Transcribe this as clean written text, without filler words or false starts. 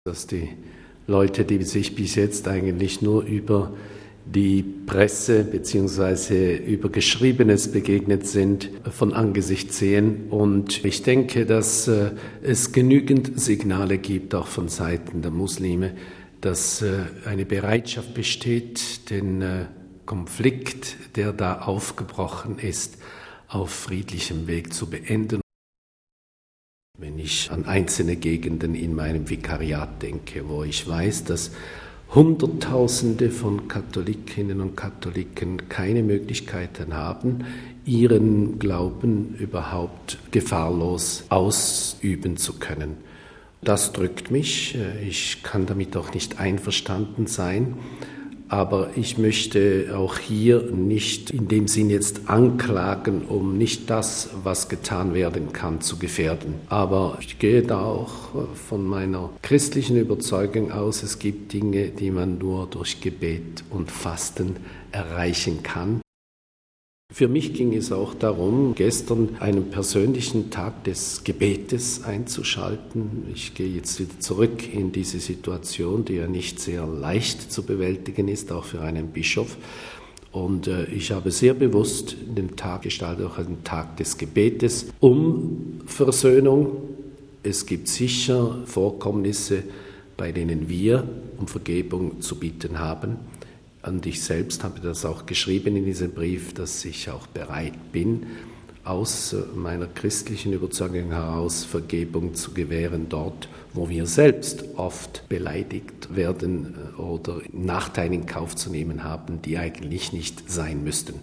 Dass die Leute, die sich bis jetzt eigentlich nur über die Presse bzw. über Geschriebenes begegnet sind, von Angesicht sehen. Und ich denke, dass es genügend Signale gibt, auch von Seiten der Muslime, dass eine Bereitschaft besteht, den Konflikt, der da aufgebrochen ist, auf friedlichem Weg zu beenden. Wenn ich an einzelne Gegenden in meinem Vikariat denke, wo ich weiß, dass Hunderttausende von Katholikinnen und Katholiken keine Möglichkeiten haben, ihren Glauben überhaupt gefahrlos ausüben zu können. Das drückt mich. Ich kann damit auch nicht einverstanden sein. Aber ich möchte auch hier nicht in dem Sinn jetzt anklagen, um nicht das, was getan werden kann, zu gefährden. Aber ich gehe da auch von meiner christlichen Überzeugung aus, es gibt Dinge, die man nur durch Gebet und Fasten erreichen kann. Für mich ging es auch darum, gestern einen persönlichen Tag des Gebetes einzuschalten. Ich gehe jetzt wieder zurück in diese Situation, die ja nicht sehr leicht zu bewältigen ist, auch für einen Bischof. Und ich habe sehr bewusst den Tag gestaltet, auch einen Tag des Gebetes, um Versöhnung. Es gibt sicher Vorkommnisse, bei denen wir um Vergebung zu bitten haben. Und ich selbst habe das auch geschrieben in diesem Brief, dass ich auch bereit bin, aus meiner christlichen Überzeugung heraus Vergebung zu gewähren, dort, wo wir selbst oft beleidigt werden oder Nachteile in Kauf zu nehmen haben, die eigentlich nicht sein müssten.